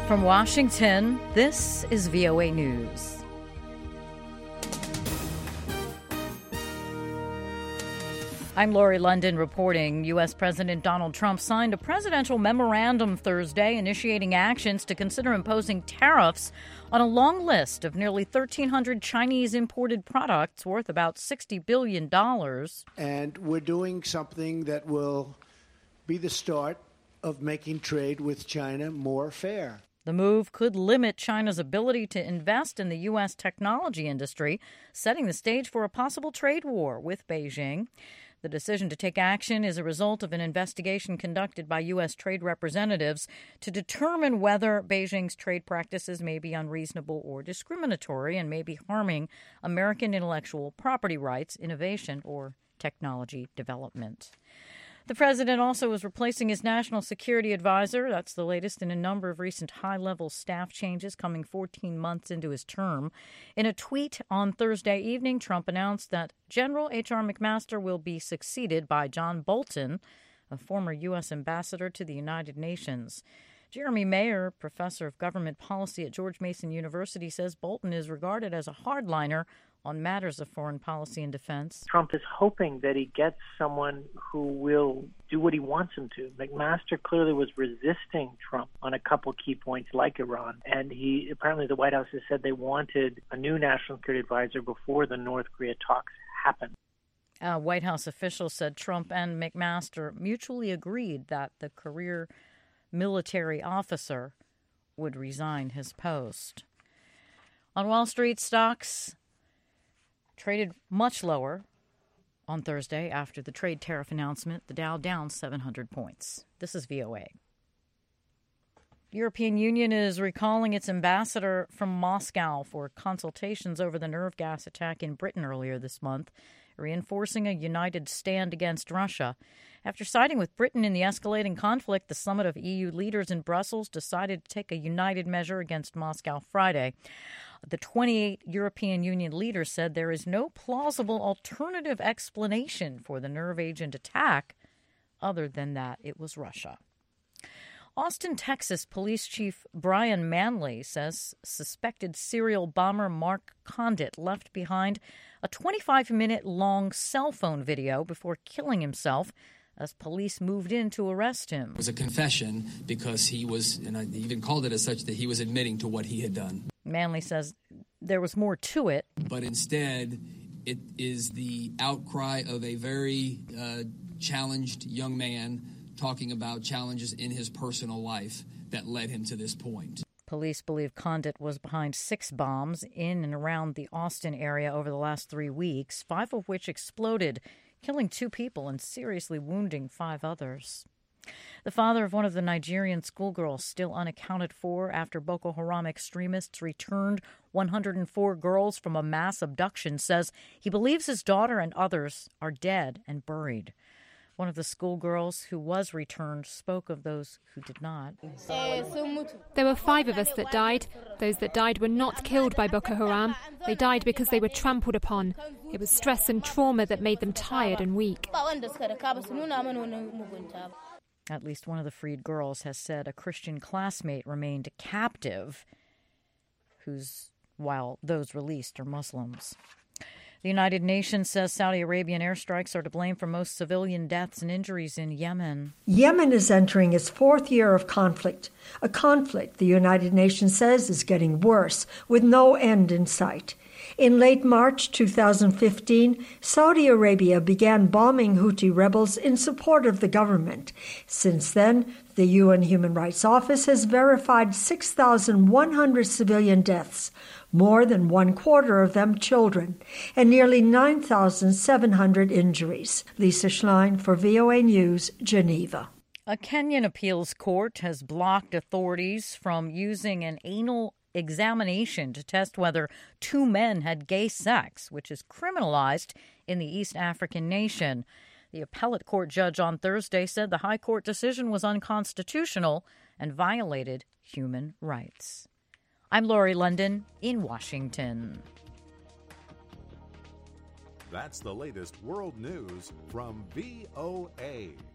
From Washington, this is VOA News. I'm Lori London reporting. U.S. President Donald Trump signed a presidential memorandum Thursday initiating actions to consider imposing tariffs on a long list of nearly 1,300 Chinese imported products worth about $60 billion. And we're doing something that will be the start of making trade with China more fair. The move could limit China's ability to invest in the U.S. technology industry, setting the stage for a possible trade war with Beijing. The decision to take action is a result of an investigation conducted by U.S. trade representatives to determine whether Beijing's trade practices may be unreasonable or discriminatory and may be harming American intellectual property rights, innovation, or technology development. The president also is replacing his national security advisor. That's the latest in a number of recent high-level staff changes coming 14 months into his term. In a tweet on Thursday evening, Trump announced that General H.R. McMaster will be succeeded by John Bolton, a former U.S. ambassador to the United Nations. Jeremy Mayer, professor of government policy at George Mason University, says Bolton is regarded as a hardliner on matters of foreign policy and defense. Trump is hoping that he gets someone who will do what he wants him to. McMaster clearly was resisting Trump on a couple key points like Iran, and apparently the White House has said they wanted a new national security advisor before the North Korea talks happened. White House officials said Trump and McMaster mutually agreed that the career military officer would resign his post. On Wall Street, stocks traded much lower on Thursday after the trade tariff announcement. The Dow down 700 points. This is VOA. The European Union is recalling its ambassador from Moscow for consultations over the nerve gas attack in Britain earlier this month, reinforcing a united stand against Russia. After siding with Britain in the escalating conflict, the summit of EU leaders in Brussels decided to take a united measure against Moscow Friday. The 28 European Union leaders said there is no plausible alternative explanation for the nerve agent attack other than that it was Russia. Austin, Texas Police Chief Brian Manley says suspected serial bomber Mark Condit left behind a 25-minute-long cell phone video before killing himself as police moved in to arrest him. It was a confession because he was, and I even called it as such, that he was admitting to what he had done. Manley says there was more to it. But instead, it is the outcry of a very challenged young man talking about challenges in his personal life that led him to this point. Police believe Condit was behind 6 bombs in and around the Austin area over the last 3 weeks, 5 of which exploded, killing 2 people and seriously wounding 5 others. The father of one of the Nigerian schoolgirls still unaccounted for after Boko Haram extremists returned 104 girls from a mass abduction says he believes his daughter and others are dead and buried. One of the schoolgirls who was returned spoke of those who did not. There were 5 of us that died. Those that died were not killed by Boko Haram. They died because they were trampled upon. It was stress and trauma that made them tired and weak. At least one of the freed girls has said a Christian classmate remained captive, while those released are Muslims. The United Nations says Saudi Arabian airstrikes are to blame for most civilian deaths and injuries in Yemen. Yemen is entering its 4th year of conflict, a conflict the United Nations says is getting worse, with no end in sight. In late March 2015, Saudi Arabia began bombing Houthi rebels in support of the government. Since then, the UN Human Rights Office has verified 6,100 civilian deaths, more than 1/4 of them children, and nearly 9,700 injuries. Lisa Schlein for VOA News, Geneva. A Kenyan appeals court has blocked authorities from using an anal examination to test whether 2 men had gay sex, which is criminalized in the East African nation. The appellate court judge on Thursday said the high court decision was unconstitutional and violated human rights. I'm Lori London in Washington. That's the latest world news from VOA.